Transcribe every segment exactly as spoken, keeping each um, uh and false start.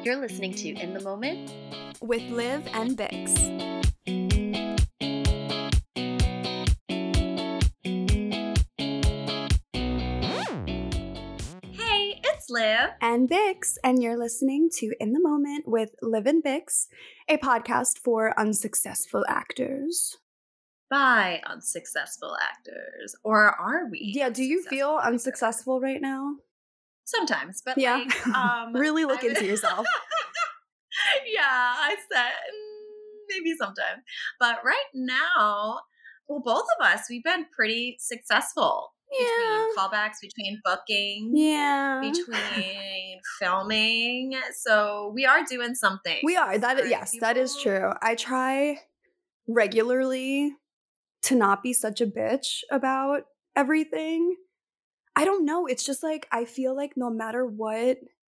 You're listening to In the Moment with Liv and Bix. Hey, it's Liv. And Bix, and you're listening to In the Moment with Liv and Bix, a podcast for unsuccessful actors. By unsuccessful actors. Or are we? Yeah, do you feel actors? unsuccessful right now? Sometimes, but yeah. like, um, really look I into would- yourself. Yeah, I said mm, maybe sometimes. But right now, well, both of us, we've been pretty successful. Yeah. Between callbacks, between booking, Yeah. between filming. So we are doing something. We are. That right, yes, people? that is true. I try regularly to not be such a bitch about everything. I don't know. It's just like I feel like no matter what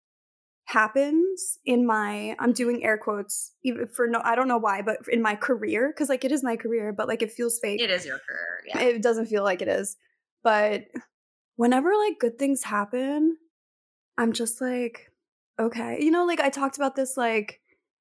happens in my, I'm doing air quotes even for no, I don't know why, but in my career, because like it is my career, but like it feels fake. It is your career. Yeah. It doesn't feel like it is. But whenever like good things happen, I'm just like, okay. You know, like I talked about this, like,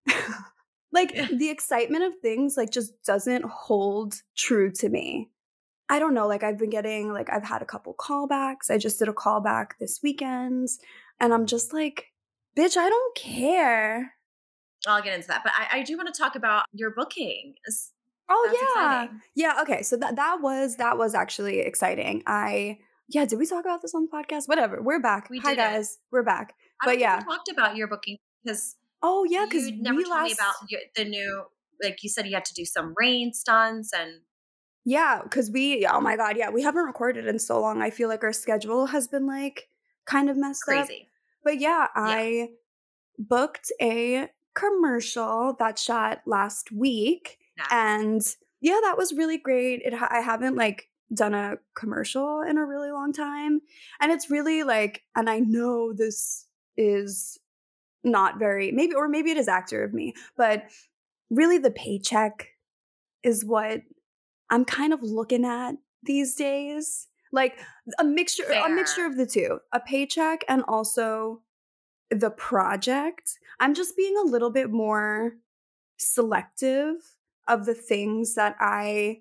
like the excitement of things like just doesn't hold true to me. I don't know, like I've been getting, like I've had a couple callbacks. I just did a callback this weekend and I'm just like, bitch, I don't care. I'll get into that. But I, I do want to talk about your booking. It's- Oh That's yeah. exciting. Yeah, okay. So that that was that was actually exciting. I yeah, did we talk about this on the podcast? Whatever. We're back. We Hi didn't. guys. We're back. I but don't yeah. think we talked about your booking because Oh yeah, because you never we told last me about your, the new, like you said you had to do some rain stunts and Yeah, because we, oh my God, yeah, we haven't recorded in so long. I feel like our schedule has been like kind of messed up. crazy. But yeah, Yeah. I booked a commercial that shot last week. Nice. And yeah, that was really great. It ha- I haven't like done a commercial in a really long time. And it's really like, and I know this is not very, maybe, or maybe it is actor of me, but really the paycheck is what I'm kind of looking at these days. Like a mixture Fair. a mixture of the two. A paycheck and also the project. I'm just being a little bit more selective of the things that I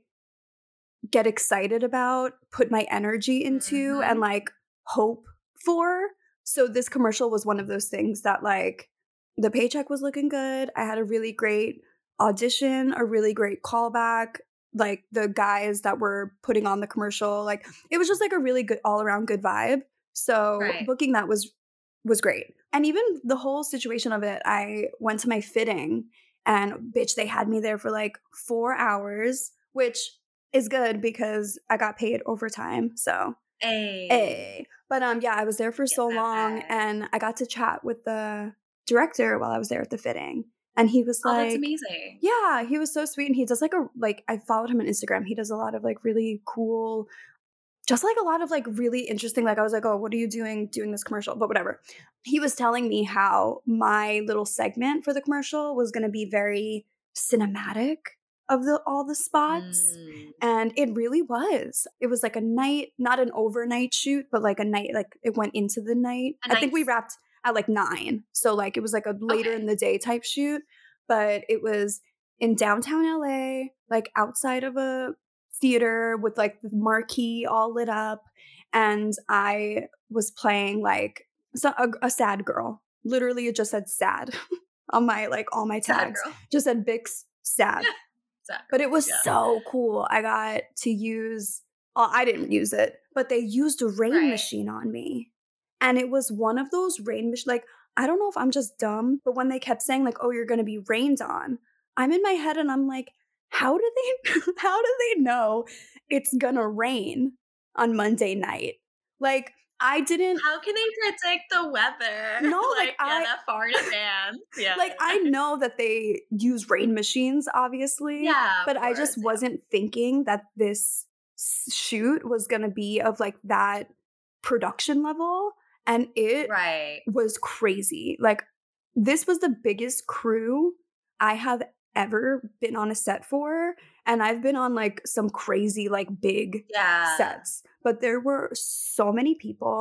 get excited about, put my energy into, Mhm. and like hope for. So this commercial was one of those things that like the paycheck was looking good. I had a really great audition, a really great callback. Like the guys that were putting on the commercial, like it was just like a really good all around good vibe. So Right. booking that was was great. And even the whole situation of it, I went to my fitting and bitch, they had me there for like four hours, which is good because I got paid overtime. So Hey. hey. But um yeah, I was there for Get so that long bag. and I got to chat with the director while I was there at the fitting. And he was Oh, like, that's amazing. yeah, he was so sweet. And he does like a, like, I followed him on Instagram. He does a lot of like really cool, just like a lot of like really interesting, like I was like, oh, what are you doing doing this commercial? But whatever. He was telling me how my little segment for the commercial was going to be very cinematic of the all the spots. Mm. And it really was. It was like a night, not an overnight shoot, but like a night, like it went into the night. A I think we nice- wrapped at like nine. So like it was like a later Okay. in the day type shoot. But it was in downtown L A, like outside of a theater with like the marquee all lit up. And I was playing like so, a, a sad girl. Literally, it just said sad on my, like all my Sad tags. girl. Just said Bix sad. Sad But it was Yeah. so cool. I got to use, well, I didn't use it, but they used a rain Right. machine on me. And it was one of those rain machines, like, I don't know if I'm just dumb, but when they kept saying, like, oh, you're going to be rained on, I'm in my head and I'm like, how do they, how do they know it's going to rain on Monday night? Like, I didn't. How can they predict the weather? No, like, yeah, I- that far in advance. Yeah. Like, I know that they use rain machines, obviously. Yeah, of But I just course, yeah. wasn't thinking that this s- shoot was going to be of like that production level. And it Right. was crazy. Like, this was the biggest crew I have ever been on a set for. And I've been on like some crazy, like big Yeah. sets. But there were so many people,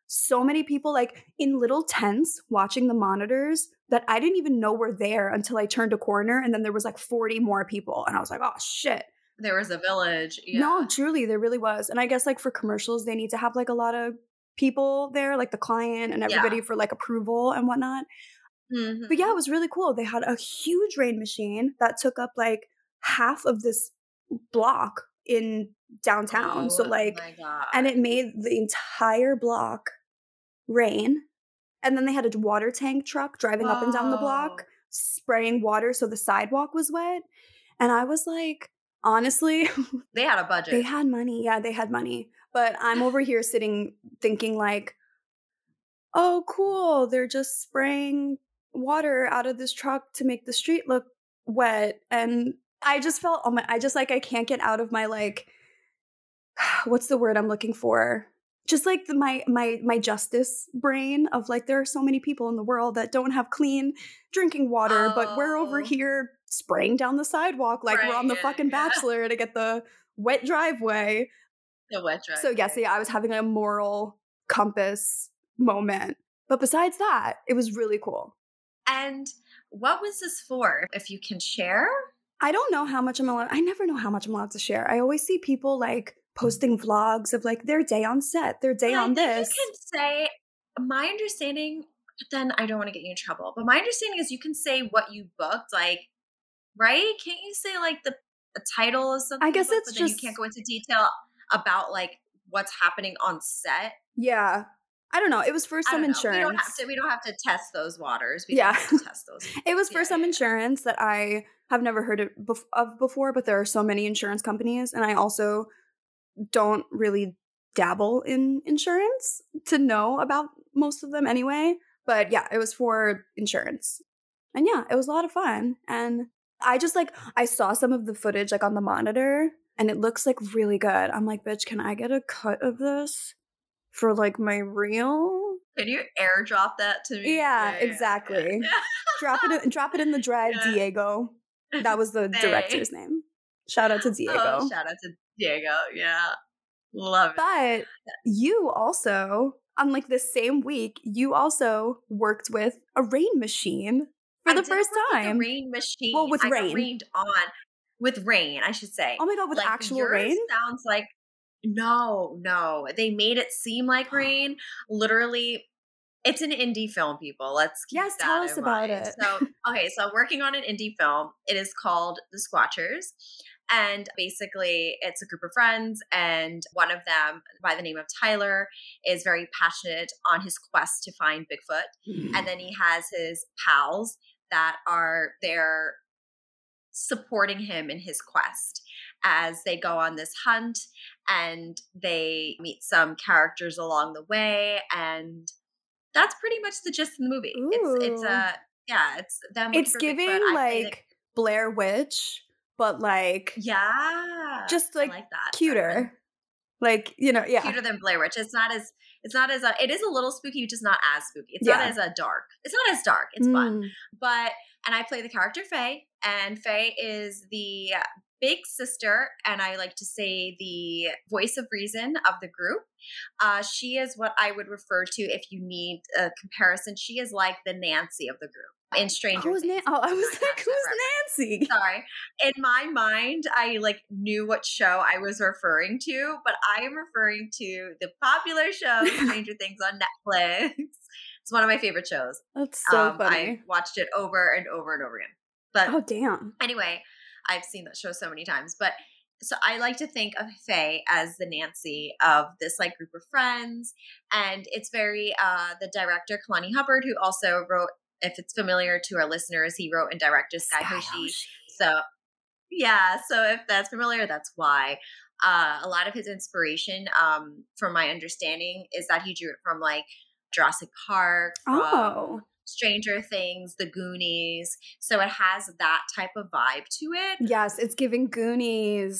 so many people like in little tents watching the monitors that I didn't even know were there until I turned a corner, and then there was like forty more people, and I was like, oh shit. There was a village. No, Yeah. truly, there really was. And I guess like for commercials, they need to have like a lot of people there, like the client and Yeah. everybody for like approval and whatnot. But yeah, Mhm. it was really cool. They had a huge rain machine that took up like half of this block in downtown. So Oh like, my god. and it made the entire block rain. And then they had a water tank truck driving up and down the block, Whoa. spraying water so the sidewalk was wet. And I was like, honestly, They had a they budget. had money. Yeah, they had money. But I'm over here sitting thinking like, oh, cool. They're just spraying water out of this truck to make the street look wet. And I just felt, oh my, I just like, I can't get out of my like, what's the word I'm looking for? Just like the, my my my justice brain of like there are so many people in the world that don't have clean drinking water, but we're over Oh. here spraying down the sidewalk like we're on the Right, fucking yeah. Bachelor to get the wet driveway. The wet driveway. So yes, yeah, I was having a moral compass moment. But besides that, it was really cool. And what was this for? If you can share? I don't know how much I'm allowed. I never know how much I'm allowed to share. I always see people like posting vlogs of like their day on set, their day Well, I on think this. you can say my understanding, but then I don't want to get you in trouble. But my understanding is you can say what you booked, like, right? Can't you say like the, the title of something? I guess you booked, it's but then just you can't go into detail about like what's happening on set. yeah. I don't know. It was for I some don't know. We don't insurance. have to. We don't have to test those waters. We Yeah. don't have to test those. It was for Yeah, some yeah, yeah. insurance that I have never heard of bef- of before, but there are so many insurance companies, and I also don't really dabble in insurance to know about most of them anyway. But yeah, it was for insurance. And yeah, it was a lot of fun. And I just like, I saw some of the footage like on the monitor and it looks like really good. I'm like, bitch, can I get a cut of this for like my reel? Can you airdrop that to me? Yeah, yeah, exactly. yeah. Drop it in, drop it in the drive, Yeah. Diego. That was the Hey. director's name. Shout out to Diego. Oh, shout out to Diego. Yeah. Love it. But you also, on like the same week, you also worked with a rain machine for I the did first work with time. the rain machine. Well, with I rain. got rained on. With rain, I should say. Oh my god, with like actual yours rain? sounds like no, no. They made it seem like rain. Literally, it's an indie film, people. Let's keep Yes, that tell in us about mind. it. So, okay, so I'm working on an indie film. It is called The Squatchers. And basically, it's a group of friends, and one of them, by the name of Tyler, is very passionate on his quest to find Bigfoot. And then he has his pals that are there supporting him in his quest as they go on this hunt, and they meet some characters along the way, and that's pretty much the gist of the movie. It's it's Ooh. a yeah, it's them looking It's for giving Bigfoot. I play the- like Blair Witch, but like yeah, just I like, like that. cuter. Like, you know, yeah. Cuter than Blair Witch. It's not as it's not as uh, it is a little spooky, just not as spooky. It's Yeah. not as uh, dark. It's not as dark. It's fun. Mm. But and I play the character Faye, and Faye is the big sister, and I like to say the voice of reason of the group. Uh, she is what I would refer to, if you need a comparison, she is like the Nancy of the group in Stranger Who's Things. Nan- oh, I was Not like, catch that who's reference. Nancy? Sorry. In my mind, I like knew what show I was referring to, but I am referring to the popular show Stranger Things on Netflix. It's one of my favorite shows. That's so um, funny. I watched it over and over and over again. But Oh, damn. anyway, I've seen that show so many times. But so I like to think of Faye as the Nancy of this like group of friends. And it's very uh the director, Kalani Hubbard, who also wrote, if it's familiar to our listeners, he wrote and directed Sky, Sky Hoshi. Hoshi. So yeah, so if that's familiar, that's why. Uh, a lot of his inspiration, um, from my understanding, is that he drew it from like Jurassic Park, from Oh. Stranger Things, The Goonies. So it has that type of vibe to it. Yes, it's giving Goonies.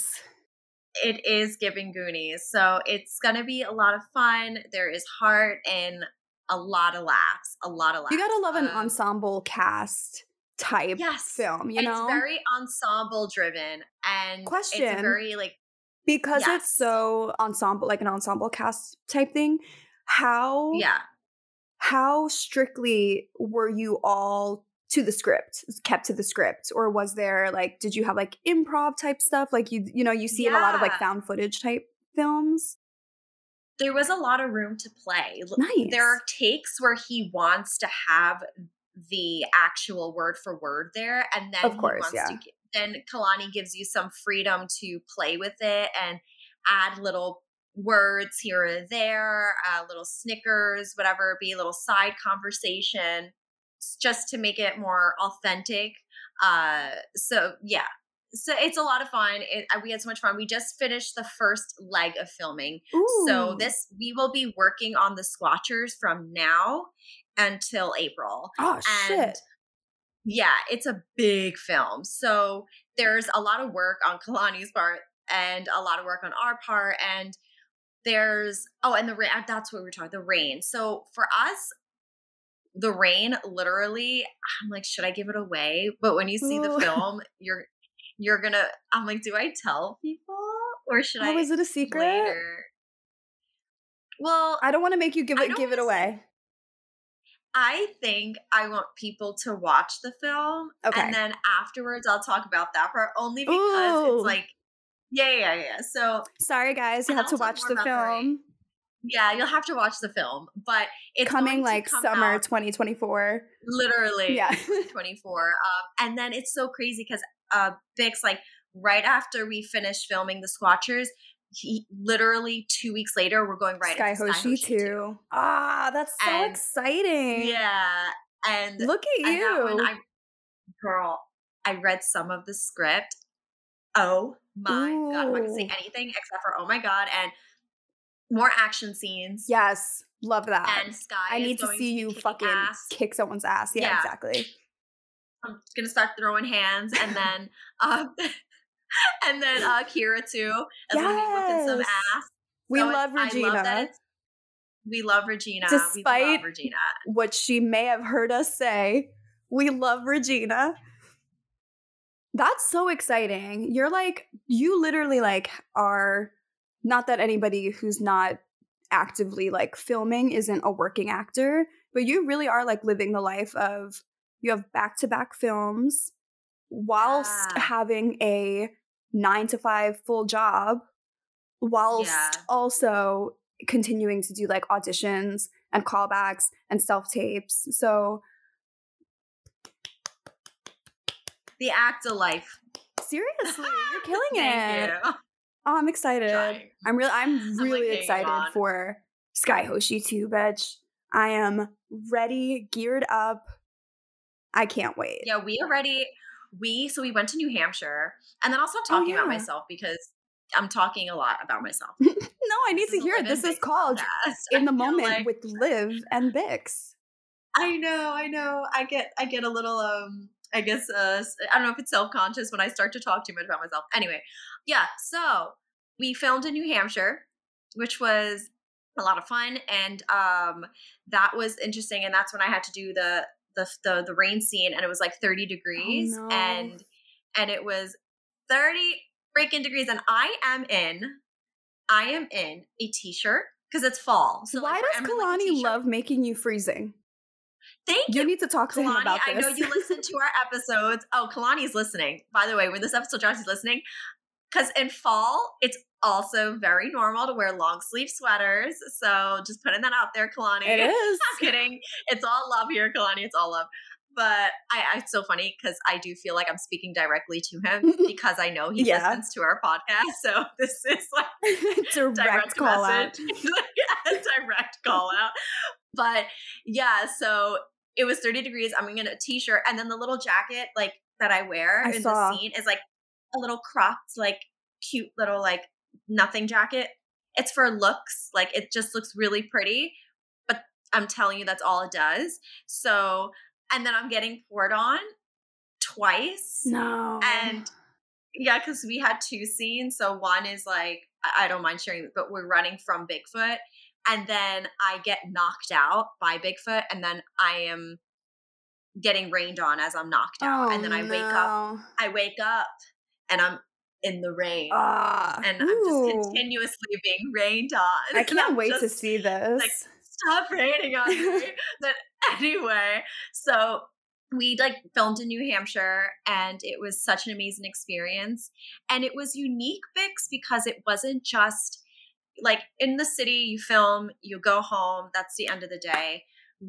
It is giving Goonies. So it's going to be a lot of fun. There is heart and a lot of laughs. A lot of laughs. You gotta love an Um, ensemble cast type Yes. film, you know? It's very ensemble driven, and it's Question. very like Because Yes. it's so ensemble, like an ensemble cast type thing, How Yeah. how strictly were you all to the script, kept to the script, or was there like, did you have like improv type stuff? Like you, you know, you see in a lot of like Yeah. found footage type films. There was a lot of room to play. L- There Nice. are takes where he wants to have the actual word for word there, and then Of he course, wants to. yeah. gi- Then Kalani gives you some freedom to play with it and add little words here or there, uh, little snickers, whatever it be, little side conversation, s- just to make it more authentic. Uh, so yeah, so it's a lot of fun. It, uh, we had so much fun. We just finished the first leg of filming. So Ooh. this we will be working on the Squatchers from now until April. Oh And shit. yeah, it's a big film. So there's a lot of work on Kalani's part and a lot of work on our part. And there's oh, and the rain. That's what we were talking. The rain. So for us, the rain literally. I'm like, should I give it away? But when you see the Ooh. film, you're you're gonna. I'm like, do I tell people or should Oh, I is it a secret? later? Well, I don't want to make you give I it don't give it want to say. away. I think I want people to watch the film and Okay. then afterwards I'll talk about that part only because it's Ooh. like, yeah, yeah, yeah. So, Sorry guys, you and then have I'll to talk watch more the about the rain. film. Yeah, you'll have to watch the film, but it's Coming going to like come summer out twenty twenty-four. literally Yeah. twenty twenty-four. Um, and then it's so crazy because uh, Bix, like right after we finished filming The Squatchers, he literally two weeks later, we're going right Sky into Sky Hoshi Hoshi too. too. Ah, that's so And exciting. yeah, and Look at and that one, you. I girl, I read some of the script. Oh my god, I'm not gonna say Ooh. anything except for oh my god, and more action scenes. Yes. Love that. And Sky I is need to going see to be you kicking fucking ass. kick someone's ass. Yeah, Yeah, exactly. I'm gonna start throwing hands, and then um, and then uh, Kira too is gonna be whipping some Yes. ass. We So it's love I love that Regina. it's we love Regina. We love Despite Regina. what she may have heard us say, we love Regina. That's so exciting. You're like, you literally like are, not that anybody who's not actively like filming isn't a working actor, but you really are like living the life of, you have back-to-back films whilst Yeah, having a nine to five full job, whilst yeah. also continuing to do like auditions and callbacks and self-tapes. So The act of life. seriously, you're killing Thank it. you. Oh, I'm excited. Trying. I'm really I'm I'm like really hanging excited on. for Sky Hoshi too, bitch. I am ready, geared up. I can't wait. Yeah, we already we so we went to New Hampshire, and then I'll stop Oh talking about yeah. myself because I'm talking a lot about myself. No, I This need is to a hear Liv it. and This is Bix called podcast. In I the feel Moment like with Liv and Bix. I know, I know. I get I get a little um I guess uh s- I don't know if it's self-conscious when I start to talk too much about myself. Anyway, yeah, so we filmed in New Hampshire, which was a lot of fun and um that was interesting and that's when I had to do the the the, the rain scene and it was like thirty Oh degrees no. and and it was thirty freaking degrees and I am in I am in a t-shirt because it's fall. So Why like we're, does I'm in like a Kalani t-shirt. love making you freezing? Thank You you. need to talk to him Kalani, about I know this. you listen to our episodes. Oh, Kalani's listening. By the way, when this episode drops, he's listening. Because in fall, it's also very normal to wear long sleeve sweaters. So just putting that out there, Kalani. It is. I'm kidding. It's all love here, Kalani. It's all love. But I, I it's so funny because I do feel like I'm speaking directly to him because I know he Yeah. listens to our podcast. So this is like direct, direct call message. out. Like, yeah, direct call out. But yeah, so it was thirty degrees. I'm in a t-shirt and then the little jacket like that I wear I in saw. the scene is like a little cropped, like cute little like nothing jacket. It's for looks. Like it just looks really pretty. But I'm telling you that's all it does. So and then I'm getting poured on twice. No. And yeah, because we had two scenes. So one is like, I I don't mind sharing, but we're running from Bigfoot. And then I get knocked out by Bigfoot. And then I am getting rained on as I'm knocked out. Oh, And then I wake up, no. I wake up and I'm in the rain. Ah. And I'm just Ooh. continuously being rained on. I And can't I'm wait to just see this. like Stop hating on me. But anyway, so we like filmed in New Hampshire and it was such an amazing experience. And it was unique, Vix, because it wasn't just like in the city, you film, you go home, that's the end of the day.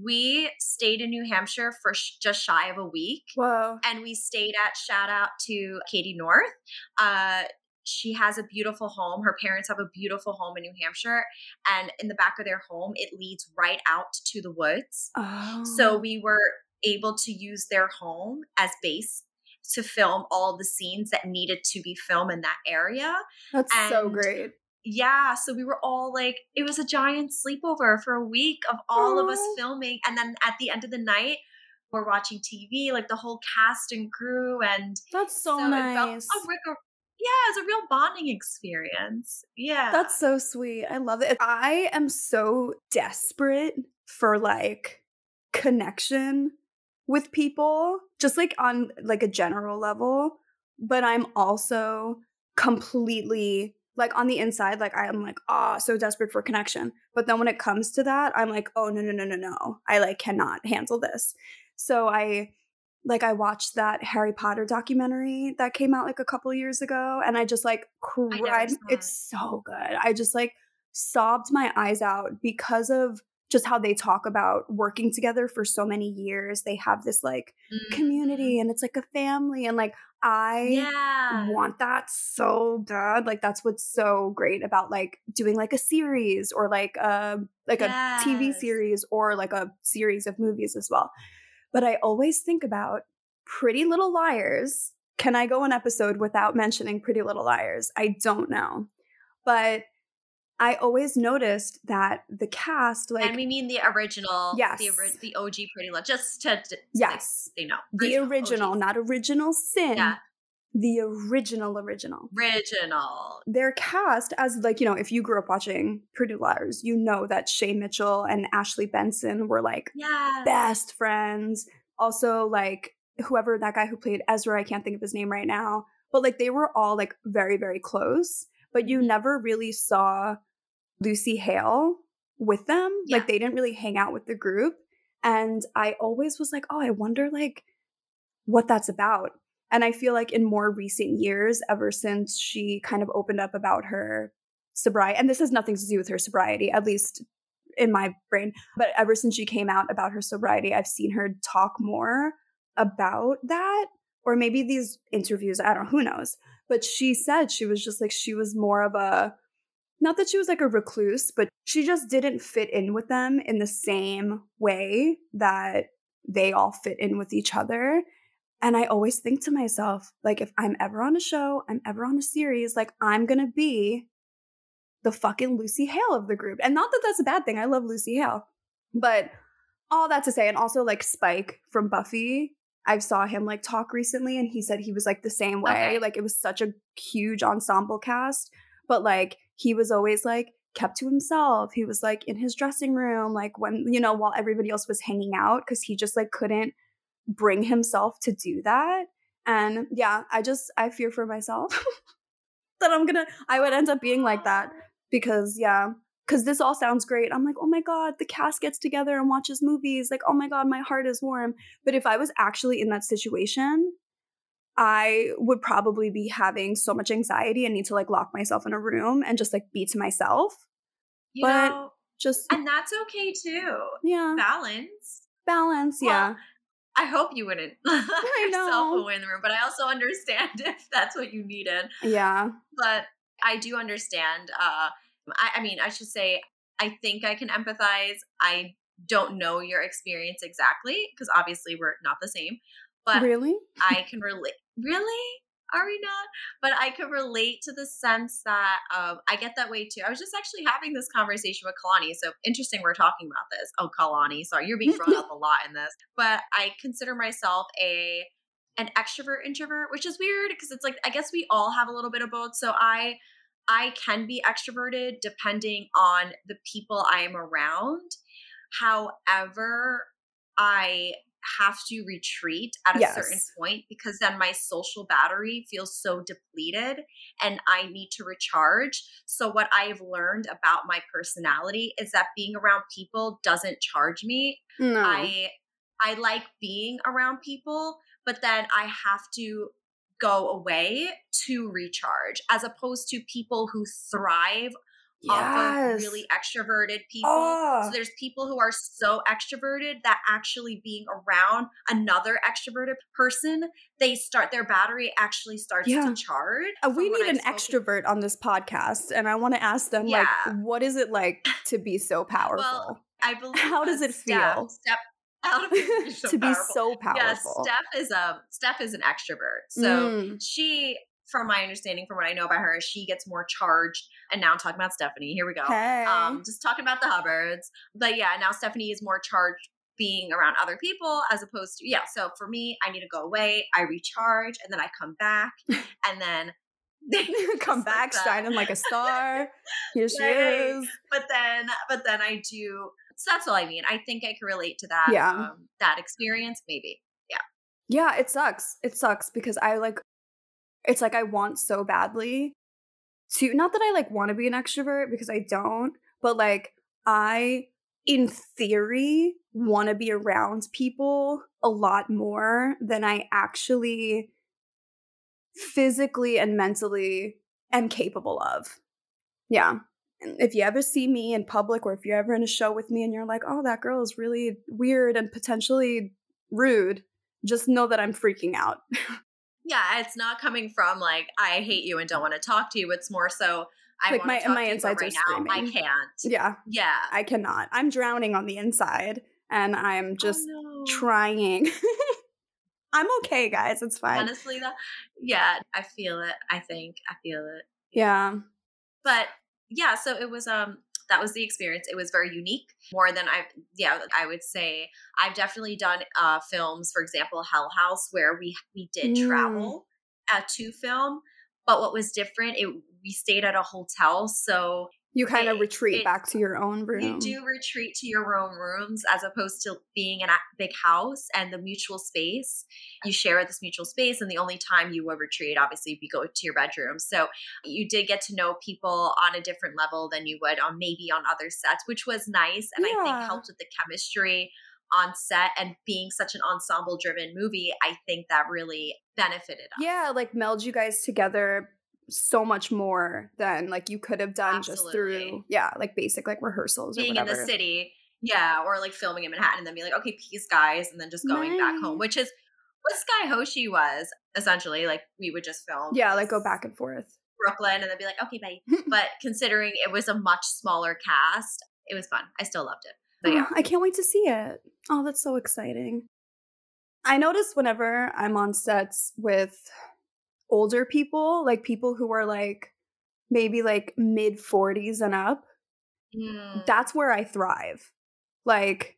We stayed in New Hampshire for sh- just shy of a week. Whoa. And we stayed at, shout out to Katie North. Uh, she has a beautiful home. Her parents have a beautiful home in New Hampshire. And in the back of their home, it leads right out to the woods. Oh. So we were able to use their home as base to film all the scenes that needed to be filmed in that area. That's and so great. Yeah, so we were all like, it was a giant sleepover for a week of all Aww. of us filming. And then at the end of the night, we're watching T V, like the whole cast and crew. And that's so, so nice. It felt, oh, like a, yeah, it's a real bonding experience. Yeah. That's so sweet. I love it. I am so desperate for like connection with people, just like on like a general level. But I'm also completely like on the inside, like I am like, oh, so desperate for connection. But then when it comes to that, I'm like, oh, no, no, no, no, no. I like cannot handle this. So I like I watched that Harry Potter documentary that came out like a couple years ago and I just like cried. It's so good. I just like sobbed my eyes out because of just how they talk about working together for so many years. They have this like mm-hmm. community and it's like a family and like I yeah. want that so bad. Like that's what's so great about like doing like a series or like a like yes. a T V series or like a series of movies as well. But I always think about Pretty Little Liars. Can I go an episode without mentioning Pretty Little Liars? I don't know. But I always noticed that the cast, like, and we mean the original, yes, the, the O G Pretty Little, just to, to yes, they know the original, O G. Not Original Sin. Yeah. The original, original. Original. Their cast, as like, you know, if you grew up watching Pretty Liars, you know that Shay Mitchell and Ashley Benson were like yes. best friends. Also, like, whoever that guy who played Ezra, I can't think of his name right now, but like they were all like very, very close. But you never really saw Lucy Hale with them. Yeah. Like they didn't really hang out with the group. And I always was like, oh, I wonder like what that's about. And I feel like in more recent years, ever since she kind of opened up about her sobriety, and this has nothing to do with her sobriety, at least in my brain, but ever since she came out about her sobriety, I've seen her talk more about that. Or maybe these interviews, I don't know, who knows. But she said she was just like, she was more of a, not that she was like a recluse, but she just didn't fit in with them in the same way that they all fit in with each other. And I always think to myself, like, if I'm ever on a show, I'm ever on a series, like, I'm going to be the fucking Lucy Hale of the group. And not that that's a bad thing. I love Lucy Hale. But all that to say, and also, like, Spike from Buffy, I saw him, like, talk recently, and he said he was, like, the same way. Okay. Like, it was such a huge ensemble cast. But, like, he was always, like, kept to himself. He was, like, in his dressing room, like, when, you know, while everybody else was hanging out, because he just, like, couldn't bring himself to do that. And yeah, I just I fear for myself that I'm gonna I would end up being like that because yeah because this all sounds great. I'm like, oh my god, the cast gets together and watches movies, like, oh my god, my heart is warm. But if I was actually in that situation, I would probably be having so much anxiety and need to like lock myself in a room and just like be to myself. You but know, just and that's okay too. Yeah, balance balance well, yeah I hope you wouldn't lock I yourself know. away in the room, but I also understand if that's what you needed. Yeah. But I do understand. Uh, I, I mean, I should say, I think I can empathize. I don't know your experience exactly because obviously we're not the same. But really, I can relate. Really? Are we not? But I could relate to the sense that um, I get that way too. I was just actually having this conversation with Kalani. So interesting we're talking about this. Oh, Kalani. Sorry, you're being thrown up a lot in this. But I consider myself a an extrovert introvert, which is weird because it's like, I guess we all have a little bit of both. So I I can be extroverted depending on the people I am around. However, I have to retreat at a Yes. certain point because then my social battery feels so depleted and I need to recharge. So what I've learned about my personality is that being around people doesn't charge me. No. I I like being around people, but then I have to go away to recharge, as opposed to people who thrive off of Yes. really extroverted people. Oh. So there's people who are so extroverted that actually being around another extroverted person, they start their battery actually starts Yeah. to charge. Uh, we from what need I've an spoken- extrovert on this podcast, and I want to ask them, like, Yeah. what is it like to be so powerful? Well, I believe How does uh, it Steph, feel Steph, how to be so to be powerful. so Yes, powerful? Steph is um Steph is an extrovert. So Mm. she, from my understanding, from what I know about her, she gets more charged. And now I'm talking about Stephanie. Here we go. Hey. Um, just talking about the Hubbards. But yeah, now Stephanie is more charged being around other people as opposed to yeah. So for me, I need to go away. I recharge, and then I come back, and then Come just back like that. shining like a star. Here she Right. is. But then, but then I do. So that's all I mean. I think I can relate to that. Yeah. Um, that experience, maybe. Yeah, it sucks. It sucks because I like, it's like I want so badly to, not that I like want to be an extrovert because I don't, but like I, in theory, want to be around people a lot more than I actually physically and mentally am capable of. Yeah. And if you ever see me in public or if you're ever in a show with me and you're like, oh, that girl is really weird and potentially rude, just know that I'm freaking out. Yeah, it's not coming from like I hate you and don't want to talk to you. It's more so I Like want my to talk my to you, but insides right are now I screaming. can't. Yeah, Yeah. I cannot. I'm drowning on the inside and I'm just oh, no. trying. I'm okay, guys. It's fine. Honestly, though, yeah, I feel it. I think I feel it. Yeah. But yeah, so it was um that was the experience. It was very unique, more than I yeah I would say. I've definitely done uh films, for example, Hell House, where we we did Mm. travel uh, to film, but what was different, it we stayed at a hotel, so You kind of it, retreat it back to your own room. you do retreat to your own rooms as opposed to being in a big house and the mutual space. You share this mutual space, and the only time you will retreat, obviously, if you go to your bedroom. So you did get to know people on a different level than you would on maybe on other sets, which was nice. And I think Yeah. helped with the chemistry on set, and being such an ensemble driven movie, I think that really benefited us. Yeah, like meld you guys together so much more than like you could have done just Absolutely. through yeah, like basic like rehearsals or Being in whatever. the city, yeah, or like filming in Manhattan and then be like, okay, peace, guys, and then just going back home, Nice. which is what Sky Hoshi was essentially. Like we would just film, Yeah, like go this back and forth. Brooklyn, and then be like, okay, bye. But considering it was a much smaller cast, it was fun. I still loved it. But yeah, Oh, I can't wait to see it. Oh, that's so exciting. I notice whenever I'm on sets with older people, like people who are like maybe like mid forties and up, Mm, that's where I thrive. Like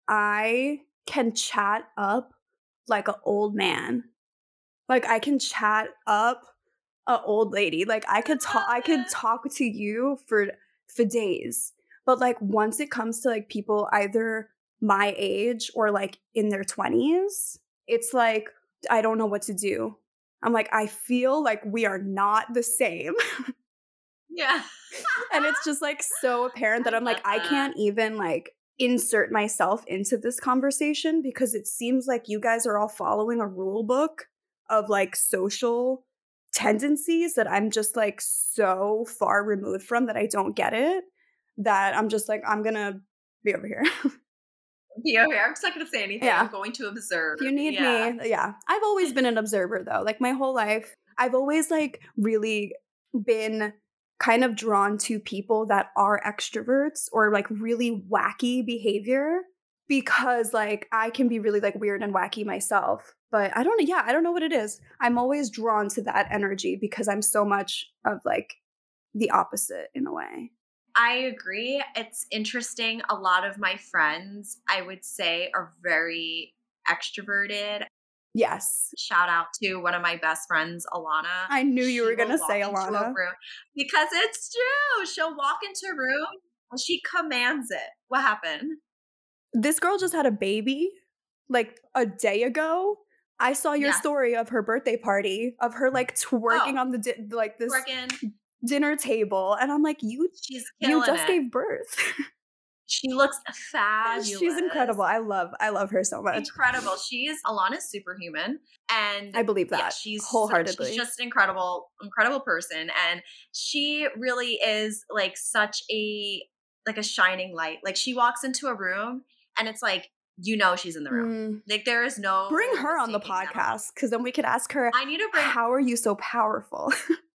I can chat up like an old man. Like I can chat up a old lady. Like I could talk I could talk to you for for days. But like once it comes to like people either my age or like in their twenties, it's like I don't know what to do. I'm like I feel like we are not the same. yeah. And it's just like so apparent that I I'm like love I that. can't even like insert myself into this conversation because it seems like you guys are all following a rule book of like social tendencies that I'm just like so far removed from that I don't get it, that I'm just like I'm gonna be over here. Be over here. I'm just not going to say anything. Yeah. I'm going to observe. If you need yeah. me, yeah. I've always been an observer though. Like my whole life, I've always like really been kind of drawn to people that are extroverts or like really wacky behavior because like I can be really like weird and wacky myself. But I don't know. Yeah, I don't know what it is. I'm always drawn to that energy because I'm so much of like the opposite in a way. I agree. It's interesting. A lot of my friends, I would say, are very extroverted. Yes. Shout out to one of my best friends, Alana. I knew you She were going to will say walk into a Alana. room- because it's true. She'll walk into a room and she commands it. What happened? This girl just had a baby. like a day ago, I saw your Yes. story of her birthday party, of her like twerking Oh, on the di- like this Working. dinner table, and I'm like, you She's you killing just it. gave birth. She looks fabulous. She's incredible. I love I love her so much. Incredible. She's Alana's superhuman. And I believe yeah, that she's wholeheartedly. she's just an incredible, incredible person. And she really is like such a like a shining light. Like she walks into a room and it's like, you know she's in the room. Mm. Like there is no Bring her on the mistaking that at all. podcast, because then we could ask her, I need to bring how are you so powerful?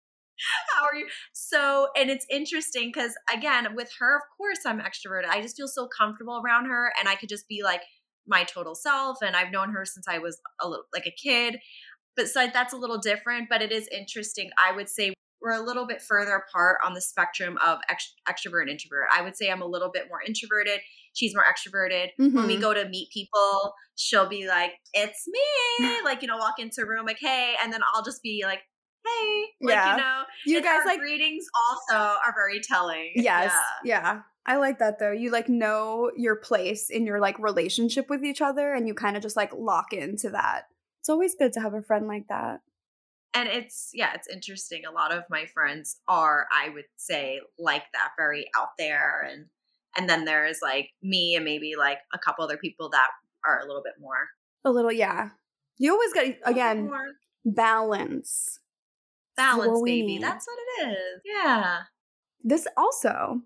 How are you? So, and it's interesting because again, with her, of course, I'm extroverted. I just feel so comfortable around her, and I could just be like my total self. And I've known her since I was a little like a kid. But so that's a little different. But it is interesting. I would say we're a little bit further apart on the spectrum of ext- extrovert and introvert. I would say I'm a little bit more introverted. She's more extroverted. Mm-hmm. When we go to meet people, she'll be like, "It's me," like you know, walk into a room like, "Hey," and then I'll just be like, "Hey," like Yeah. you know, You and guys our like greetings also are very telling. Yes. Yeah. Yeah. I like that though. You like know your place in your like relationship with each other, and you kind of just like lock into that. It's always good to have a friend like that. And it's yeah, it's interesting. A lot of my friends are, I would say, like that, very out there, and and then there's like me and maybe like a couple other people that are a little bit more A little, yeah. You always got a little bit again more balance. This is balance, what we baby. need. That's what it is. Yeah. This also,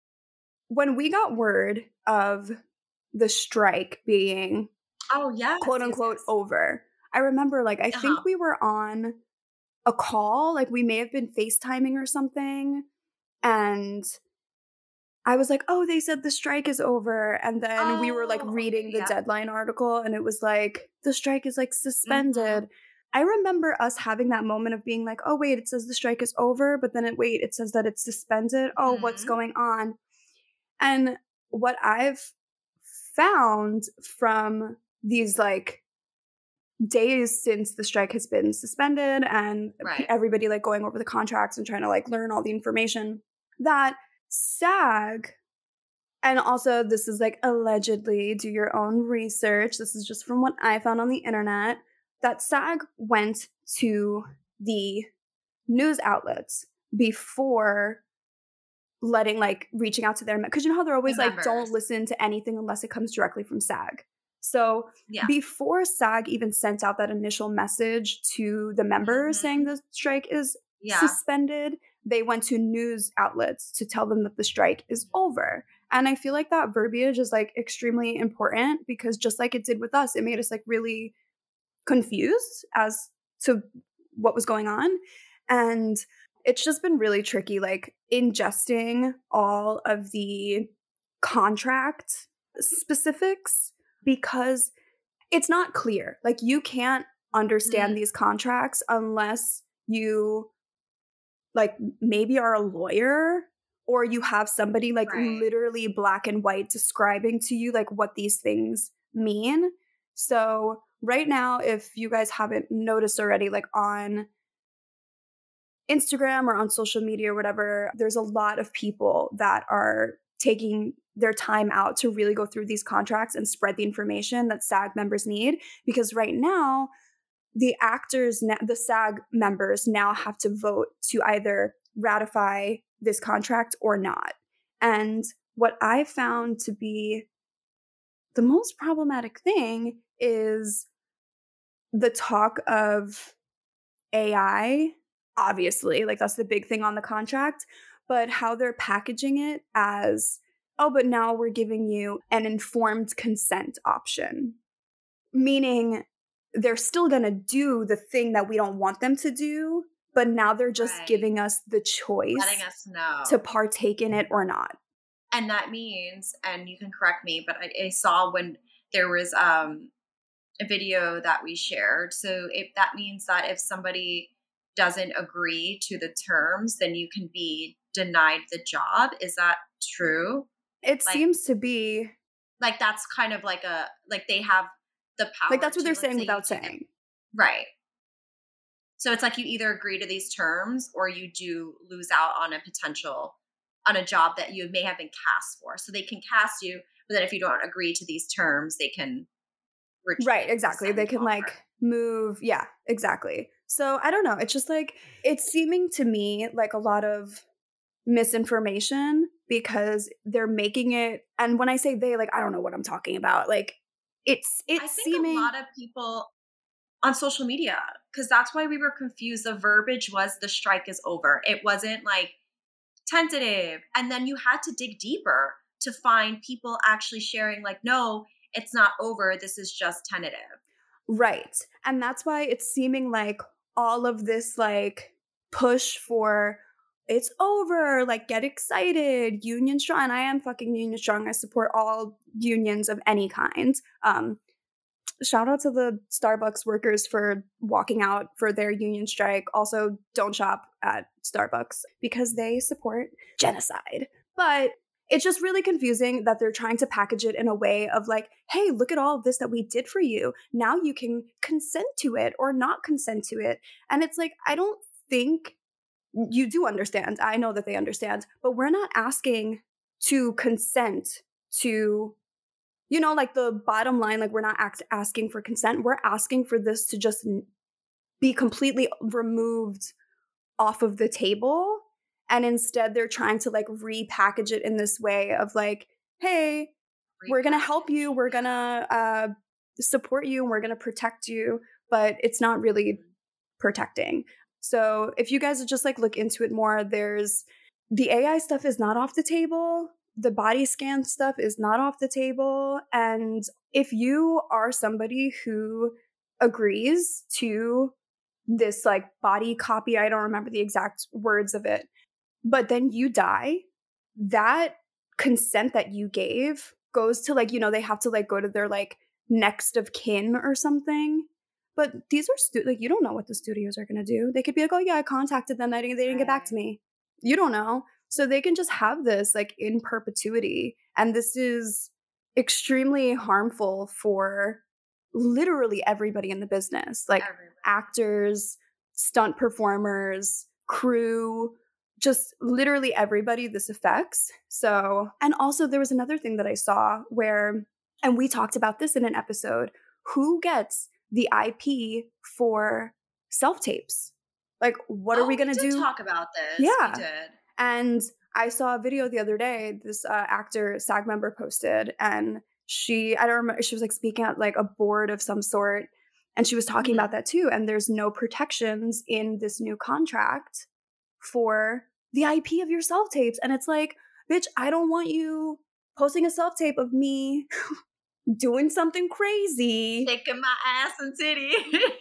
when we got word of the strike being Oh yes. quote yes, unquote yes. over, I remember like I Uh-huh. think we were on a call, like we may have been FaceTiming or something, and I was like, oh, they said the strike is over. And then we were like Oh, reading okay, the yeah. deadline article, and it was like, the strike is like suspended. Mhm. I remember us having that moment of being like, oh, wait, it says the strike is over, but then it, wait, it says that it's suspended. Oh, what's Mhm. going on? And what I've found from these like days since the strike has been suspended and Right. everybody like going over the contracts and trying to like learn all the information, that SAG, and also this is like allegedly, do your own research, this is just from what I found on the internet, that SAG went to the news outlets before letting like reaching out to their, because you know how they're always The like, don't members. listen to anything unless it comes directly from SAG. So Yeah. before SAG even sent out that initial message to the members Mhm. saying the strike is Yeah. suspended, they went to news outlets to tell them that the strike is over. And I feel like that verbiage is like extremely important, because just like it did with us, it made us like really confused as to what was going on. And it's just been really tricky, like ingesting all of the contract specifics, because it's not clear. Like you can't understand Mm. these contracts unless you like maybe are a lawyer, or you have somebody like Right. literally black and white describing to you like what these things mean. So right now, if you guys haven't noticed already, like on Instagram or on social media or whatever, there's a lot of people that are taking their time out to really go through these contracts and spread the information that SAG members need. Because right now, the actors, the SAG members now have to vote to either ratify this contract or not. And what I found to be the most problematic thing is the talk of A I, obviously, like that's the big thing on the contract, but how they're packaging it as, oh, but now we're giving you an informed consent option, meaning they're still going to do the thing that we don't want them to do, but now they're just Right. giving us the choice Letting us know. to partake in it or not. And that means, and you can correct me, but I, I saw when there was um, a video that we shared. So if that means that if somebody doesn't agree to the terms, then you can be denied the job. Is that true? It Like- seems to be Like that's kind of like a, like they have the power. like that's what to, they're let's saying say without you do saying. the- Right. So it's like you either agree to these terms or you do lose out on a potential, on a job that you may have been cast for. So they can cast you, but then if you don't agree to these terms, they can Right, exactly. They can like move. Yeah, exactly. So I don't know. It's just like, it's seeming to me like a lot of misinformation because they're making it. And when I say they, like, I don't know what I'm talking about. Like, it's, I it's think a seeming. lot of people on social media, because that's why we were confused. The verbiage was the strike is over. It wasn't like tentative. And then you had to dig deeper to find people actually sharing, like, no, it's not over. This is just tentative. Right. And that's why it's seeming like all of this like push for it's over, like get excited, union strong. And I am fucking union strong. I support all unions of any kind. Um, shout out to the Starbucks workers for walking out for their union strike. Also, don't shop at Starbucks because they support genocide. But it's just really confusing that they're trying to package it in a way of like, hey, look at all of this that we did for you. Now you can consent to it or not consent to it. And it's like, I don't think you do understand. I know that they understand, but we're not asking to consent to, you know, like the bottom line, like we're not act- asking for consent. We're asking for this to just be completely removed off of the table. And instead they're trying to like repackage it in this way of like, hey, we're going to help you. We're going to uh, support you and we're going to protect you. But it's not really protecting. So if you guys just like look into it more, there's the A I stuff is not off the table. The body scan stuff is not off the table. And if you are somebody who agrees to this like body copy, I don't remember the exact words of it, but then you die, that consent that you gave goes to like, you know, they have to like go to their like next of kin or something. But these are stu- like, you don't know what the studios are going to do. They could be like, oh yeah, I contacted them. They didn't, they didn't get back to me. You don't know. So they can just have this like in perpetuity. And this is extremely harmful for literally everybody in the business, like everybody. Actors, stunt performers, crew, just literally everybody this affects. So, and also there was another thing that I saw where, and we talked about this in an episode, who gets the I P for self-tapes? Like, what oh, are we going to do? talk about this. Yeah. We did. And I saw a video the other day, this uh, actor, SAG member posted, and she, I don't remember, she was like speaking at like a board of some sort, and she was talking mm-hmm. about that too. And there's no protections in this new contract for the I P of your self-tapes. And it's like, bitch, I don't want you posting a self-tape of me doing something crazy. Shaking my ass and titty.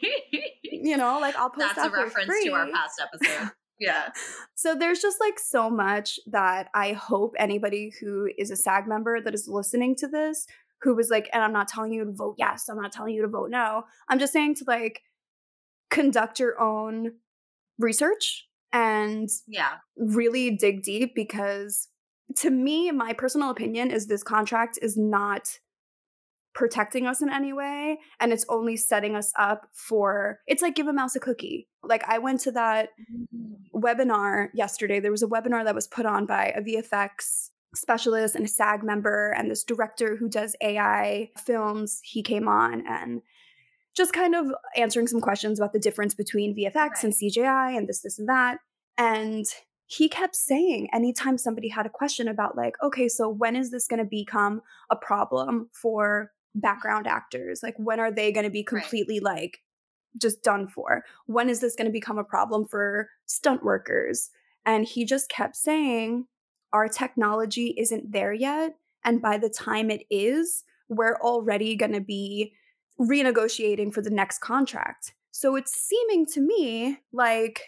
You know, like I'll post That's that a reference for free. to our past episode. Yeah. So there's just like so much that I hope anybody who is a SAG member that is listening to this, who was like, and I'm not telling you to vote yes, I'm not telling you to vote no. I'm just saying to like conduct your own research and yeah, really dig deep, because to me, my personal opinion is this contract is not protecting us in any way, and it's only setting us up for, it's like give a mouse a cookie. Like I went to that mm-hmm. webinar yesterday. There was a webinar that was put on by a V F X specialist and a SAG member and this director who does A I films. He came on and just kind of answering some questions about the difference between V F X right. and C G I and this, this, and that. And he kept saying anytime somebody had a question about like, okay, so when is this going to become a problem for background actors? Like, when are they going to be completely right. like just done for? When is this going to become a problem for stunt workers? And he just kept saying, our technology isn't there yet. And by the time it is, we're already going to be renegotiating for the next contract. So it's seeming to me like,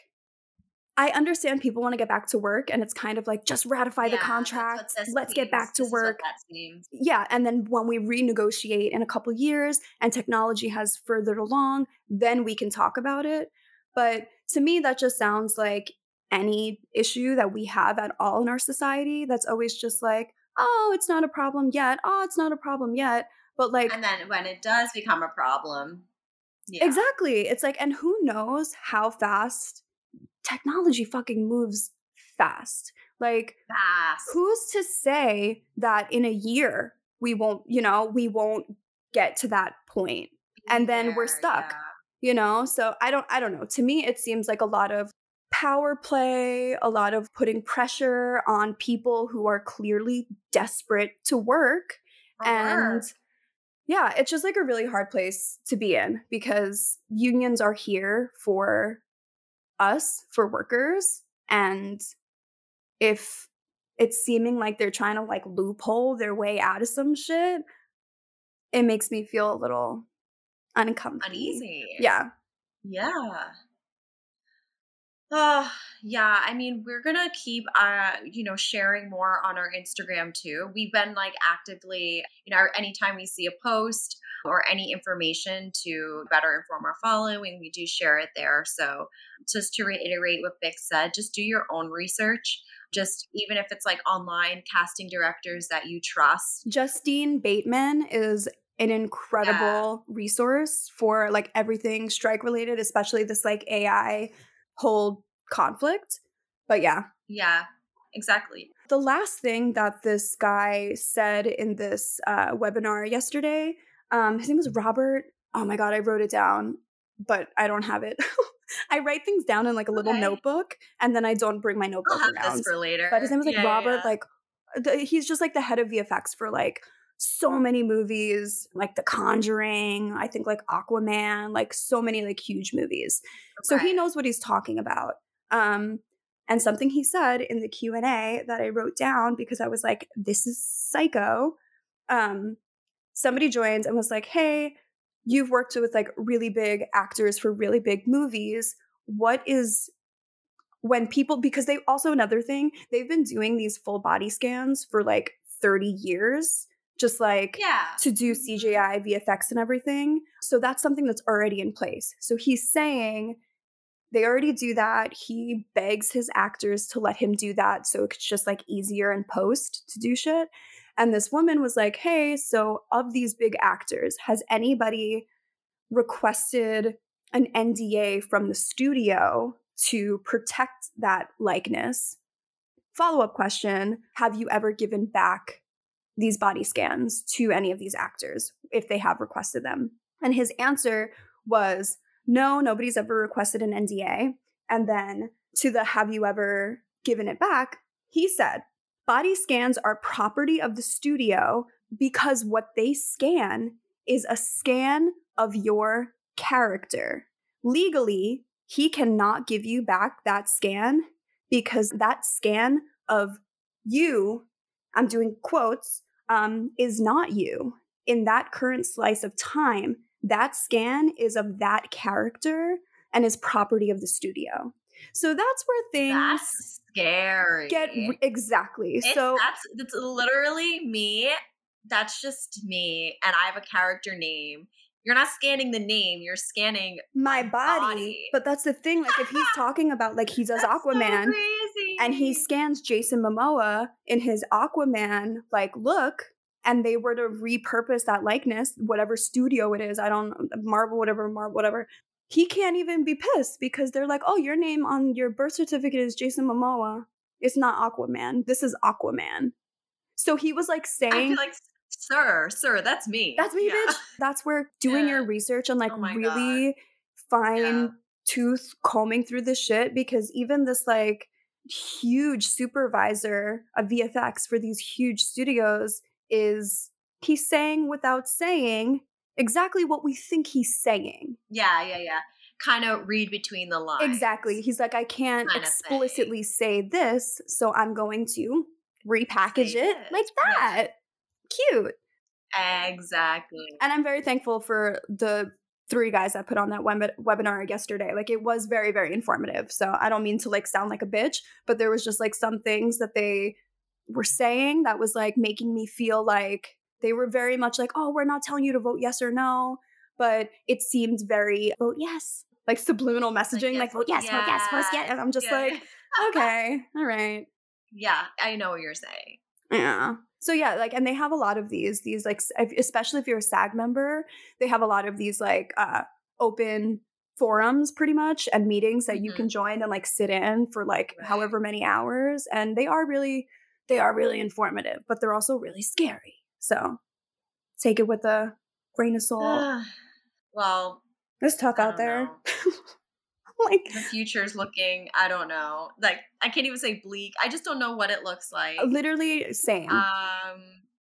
I understand people want to get back to work, and it's kind of like, just ratify yeah, the contract. Let's means. get back to this work. Yeah. And then when we renegotiate in a couple years and technology has furthered along, then we can talk about it. But to me, that just sounds like any issue that we have at all in our society. That's always just like, oh, it's not a problem yet. Oh, it's not a problem yet. But like, and then when it does become a problem. Yeah. Exactly. It's like, and who knows how fast technology fucking moves fast. Like, fast. Who's to say that in a year we won't, you know, we won't get to that point. And then we're There, stuck, yeah. you know? So I don't I don't know. To me, it seems like a lot of power play, a lot of putting pressure on people who are clearly desperate to work. For And work. yeah, it's just like a really hard place to be in because unions are here for us, for workers. And if it's seeming like they're trying to like loophole their way out of some shit, it makes me feel a little uncomfy. Uneasy. Yeah. Yeah. Oh, yeah. I mean, we're gonna keep, uh, you know, sharing more on our Instagram too. We've been like actively, you know, anytime we see a post or any information to better inform our following, we do share it there. So, just to reiterate what Vic said, just do your own research. Just even if it's like online casting directors that you trust. Justine Bateman is an Yeah. incredible resource for like everything strike related, especially this like A I whole conflict. But yeah. Yeah, exactly. The last thing that this guy said in this uh, webinar yesterday, um, his name was Robert. Oh my God, I wrote it down, but I don't have it. I write things down in like a little Okay. notebook and then I don't bring my I'll notebook have around. this for later. But his name was like Yeah, yeah, Robert, yeah. like the, he's just like the head of V F X for like so many movies, like The Conjuring, I think like Aquaman, like so many like huge movies. So he Okay. knows what he's talking about. Um, and something he said in the Q and A that I wrote down because I was like, this is psycho. Um, somebody joined and was like, hey, you've worked with like really big actors for really big movies. What is when people, because they also, another thing, they've been doing these full body scans for like thirty years, just like Yeah. to do C G I, V F X and everything. So that's something that's already in place. So he's saying they already do that. He begs his actors to let him do that so it's just like easier in post to do shit. And this woman was like, hey, so of these big actors, has anybody requested an N D A from the studio to protect that likeness? Follow-up question, have you ever given back these body scans to any of these actors if they have requested them? And his answer was, no, nobody's ever requested an N D A. And then to the have you ever given it back, he said, body scans are property of the studio because what they scan is a scan of your character. Legally, he cannot give you back that scan because that scan of you, I'm doing quotes, um, is not you. In that current slice of time, that scan is of that character and is property of the studio. So that's where things That's scary. get re- exactly. It's, so that's that's literally me. That's just me, and I have a character name. You're not scanning the name; you're scanning my my body, body. but that's the thing. Like if he's talking about like he does That's Aquaman, so crazy. and he scans Jason Momoa in his Aquaman like look, and they were to repurpose that likeness, whatever studio it is, I don't Marvel, whatever, Marvel, whatever. He can't even be pissed because they're like, oh, your name on your birth certificate is Jason Momoa. It's not Aquaman. This is Aquaman. So he was like I saying, feel like, sir, sir, that's me. that's me, Yeah. bitch. That's where doing Yeah. your research and like Oh my really God. fine Yeah. tooth combing through this shit, because even this like huge supervisor of V F X for these huge studios is, he's saying without saying exactly what we think he's saying. Yeah, yeah, yeah. Kind of read between the lines. Exactly. He's like, I can't Kinda explicitly say this, so I'm going to repackage Say it like this. Yeah. that. Cute. Exactly. And I'm very thankful for the three guys that put on that web- webinar yesterday. Like it was very, very informative. So I don't mean to like sound like a bitch, but there was just like some things that they were saying that was like making me feel like they were very much like, oh, we're not telling you to vote yes or no, but it seemed very vote yes, like subliminal messaging, like, yes, vote yes, vote yes, vote yes. And I'm just yeah, like, yeah. okay, all right. Yeah, I know what you're saying. Yeah. So yeah, like, and they have a lot of these, these like, especially if you're a SAG member, they have a lot of these like uh, open forums pretty much and meetings that Mm-hmm. you can join and like sit in for like Right. however many hours. And they are really, they are really informative, but they're also really scary. So take it with a grain of salt. Well, It's tough I out don't there. know. Like The future's looking, I don't know. Like, I can't even say bleak. I just don't know what it looks like. literally same. Um,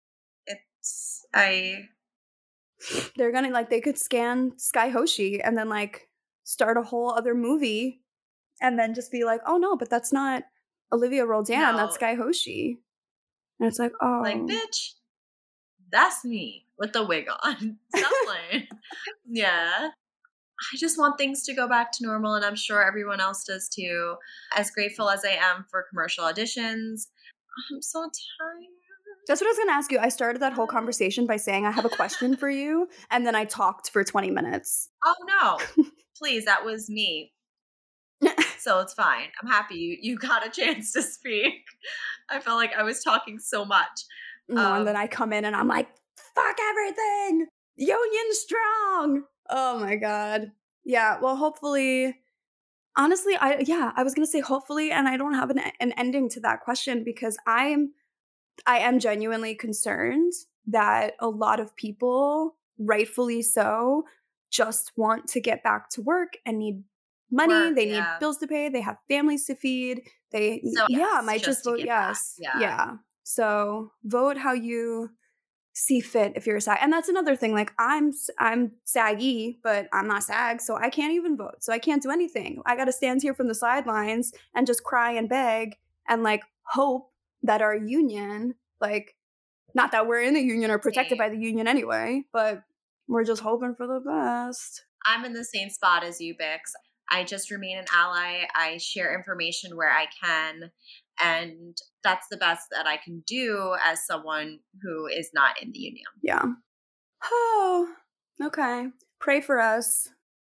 it's I They're gonna like they could scan Sky Hoshi and then like start a whole other movie and then just be like, oh no, but that's not Olivia Roldan, that's no, Sky Hoshi. And it's like, like, oh. bitch, that's me with the wig on. Stop playing. Yeah. I just want things to go back to normal, and I'm sure everyone else does too. As grateful as I am for commercial auditions, I'm so tired. That's what I was gonna ask you. I started that whole conversation by saying I have a question for you, and then I talked for twenty minutes. Oh no. Please, that was me. So it's fine. I'm happy you, you got a chance to speak. I felt like I was talking so much. No, Um, and then I come in and I'm like, fuck everything! Union strong! Oh my god. Yeah, well, hopefully, honestly, I, yeah, I was gonna say hopefully, and I don't have an, an ending to that question because I'm, I am genuinely concerned that a lot of people, rightfully so, just want to get back to work and need money. work, They need yeah. bills to pay. They have families to feed. They, So yeah, yes, might just just to vote get back, yes. yeah. Yeah. So vote how you see fit if you're a SAG. And that's another thing. Like I'm, s- I'm saggy, but I'm not SAG, so I can't even vote. So I can't do anything. I got to stand here from the sidelines and just cry and beg and like hope that our union, like, not that we're in the union or protected Same. by the union anyway, but we're just hoping for the best. I'm in the same spot as you, Bix. I just remain an ally. I share information where I can. And that's the best that I can do as someone who is not in the union. Yeah. Oh, okay. Pray for us.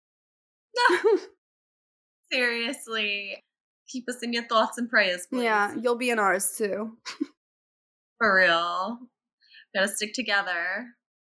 Seriously. Keep us in your thoughts and prayers, please. Yeah, you'll be in ours too. For real. Gotta stick together.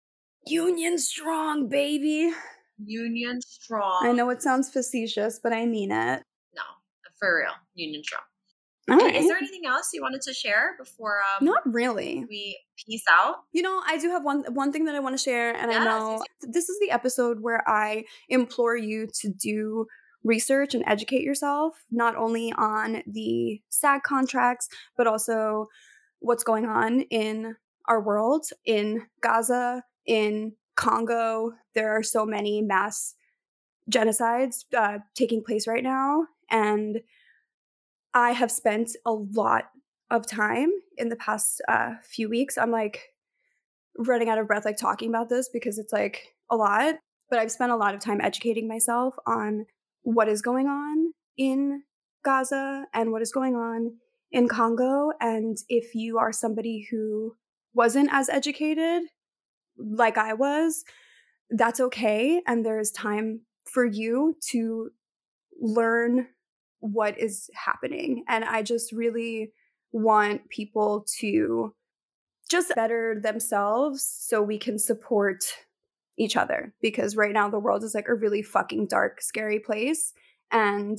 Union strong, baby. Union strong. I know it sounds facetious, but I mean it. No, for real. Union strong. All And right. is there anything else you wanted to share before um Not really. we peace out? You know, I do have one one thing that I want to share, and Yes, I know this is the episode where I implore you to do research and educate yourself, not only on the SAG contracts, but also what's going on in our world, in Gaza, in Congo. There are so many mass genocides uh, taking place right now, and I have spent a lot of time in the past uh, few weeks. I'm like running out of breath, like talking about this because it's like a lot. But I've spent a lot of time educating myself on what is going on in Gaza and what is going on in Congo. And if you are somebody who wasn't as educated like I was, that's okay. And there's time for you to learn what is happening. And I just really want people to just better themselves so we can support each other, because right now the world is like a really fucking dark, scary place. And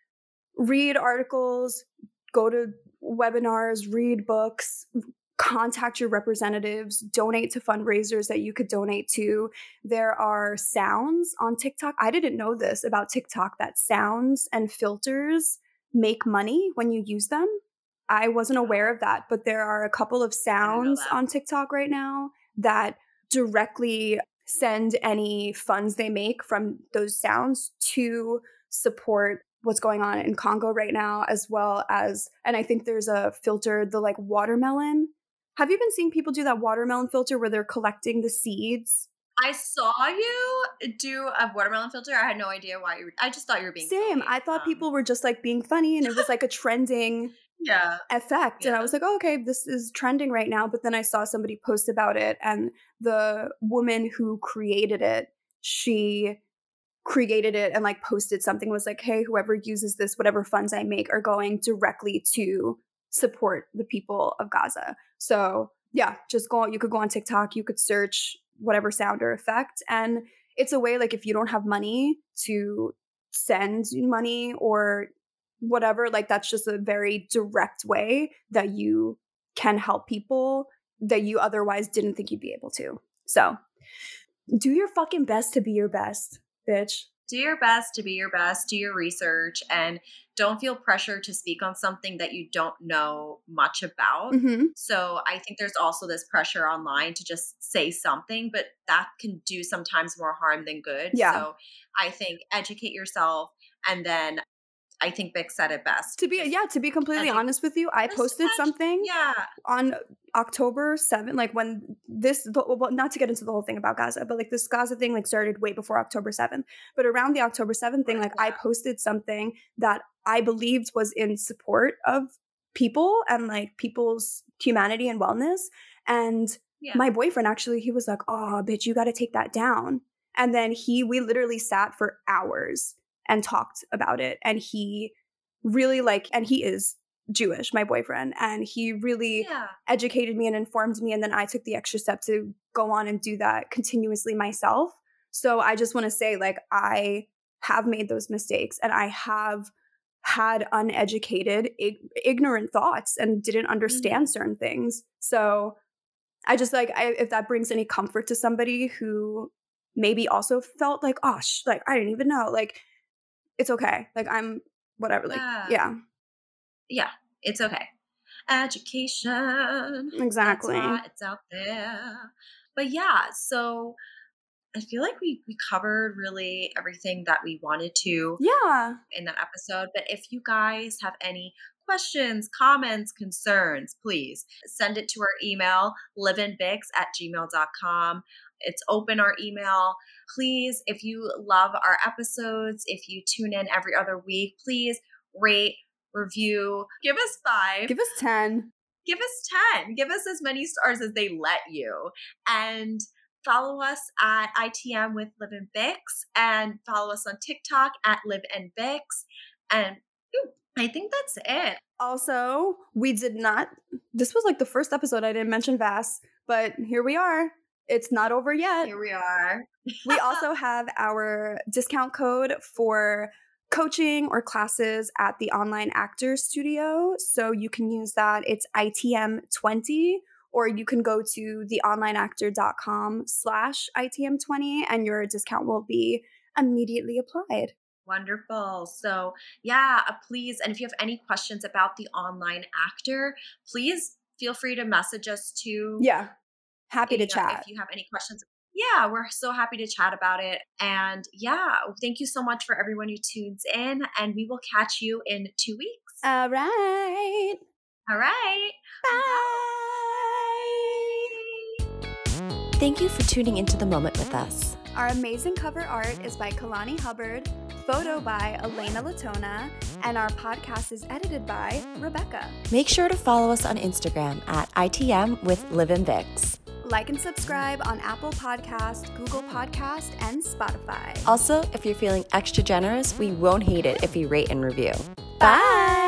read articles, go to webinars, read books, contact your representatives, donate to fundraisers that you could donate to. There are sounds on TikTok. I didn't know this about TikTok, that sounds and filters make money when you use them. I wasn't aware of that, but there are a couple of sounds on TikTok right now that directly send any funds they make from those sounds to support what's going on in Congo right now, as well as, and I think there's a filter, the like watermelon. Have you been seeing people do that watermelon filter where they're collecting the seeds? I saw you do a watermelon filter. I had no idea why you were, I just thought you were being Same. silly. I thought Um, people were just like being funny and it was like a trending yeah. effect. And I Yeah. was like, oh, okay, this is trending right now. But then I saw somebody post about it, and the woman who created it, she created it and like posted something, was like, hey, whoever uses this, whatever funds I make are going directly to support the people of Gaza. So yeah, just go, you could go on TikTok, you could search whatever sound or effect. And it's a way, like if you don't have money to send money or whatever, like that's just a very direct way that you can help people that you otherwise didn't think you'd be able to. So do your fucking best to be your best, bitch. Do your best to be your best. Do your research, and don't feel pressure to speak on something that you don't know much about. Mm-hmm. So I think there's also this pressure online to just say something, but that can do sometimes more harm than good. Yeah. So I think educate yourself, and then I think Vic said it best. To be yeah, to be completely Educate- honest with you, I posted Just- something Yeah. on October seventh, like when this, the, well, not to get into the whole thing about Gaza, but like this Gaza thing like started way before October seventh. But around the October seventh thing, like Yeah. I posted something that I believed was in support of people and like people's humanity and wellness. And Yeah. my boyfriend actually, he was like, oh, bitch, you got to take that down. And then he, we literally sat for hours and talked about it. And he really like, and he is Jewish, my boyfriend, and he really Yeah. educated me and informed me. And then I took the extra step to go on and do that continuously myself. So I just want to say, like, I have made those mistakes and I have had uneducated, ig- ignorant thoughts and didn't understand Mhm. certain things. So I just like, I, if that brings any comfort to somebody who maybe also felt like, oh, sh- like, I didn't even know, like, it's okay. Like, I'm whatever. Like, Yeah. yeah, Yeah. It's okay. Education. exactly. That's right. It's out there. But yeah, so I feel like we, we covered really everything that we wanted to Yeah. in that episode. But if you guys have any questions, comments, concerns, please send it to our email, liveinbix at gmail dot com. It's open, our email. Please, if you love our episodes, if you tune in every other week, please rate, review, give us five. Give us ten. Give us ten. Give us as many stars as they let you. And follow us at I T M with Live and Bix, and follow us on TikTok at Live and Bix. And ooh, I think that's it. Also, we did not, this was like the first episode I didn't mention Vass, but here we are. It's not over yet. Here we are. We also have our discount code for coaching or classes at the Online Actor Studio. So you can use that. It's I T M twenty, or you can go to theonlineactor.com slash ITM20 and your discount will be immediately applied. Wonderful. So yeah, uh, please. And if you have any questions about the Online Actor, please feel free to message us too. Yeah. Happy to You know, chat. If you have any questions. Yeah, we're so happy to chat about it. And yeah, thank you so much for everyone who tunes in. And we will catch you in two weeks. All right. All right. Bye. Thank you for tuning into the moment with us. Our amazing cover art is by Kalani Hubbard, photo by Elena Latona, and our podcast is edited by Rebecca. Make sure to follow us on Instagram at I T M with Live and Bix. Like and subscribe on Apple Podcast, Google Podcast, and Spotify. Also, if you're feeling extra generous, we won't hate it if you rate and review. Bye!